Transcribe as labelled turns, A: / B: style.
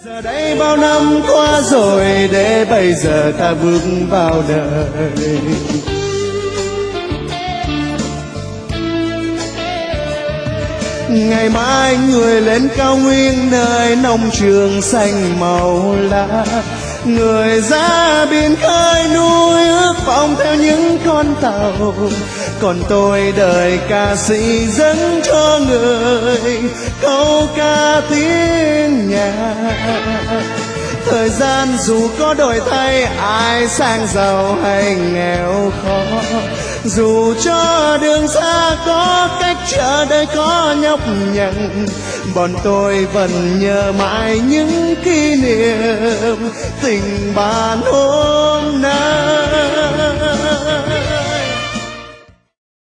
A: Giờ đây bao năm qua rồi, để bây giờ ta bước vào đời. Ngày mai người lên cao nguyên, nơi nông trường xanh màu lá. Người ra biển khơi núi, ước vọng theo những con tàu. Còn tôi đời ca sĩ dâng cho người câu ca tiếng nhà. Thời gian dù có đổi thay, ai sang giàu hay nghèo khó, dù cho đường xa có cách chờ đợi có nhọc nhằn, bọn tôi vẫn nhớ mãi những kỷ niệm tình bạn hôm nay.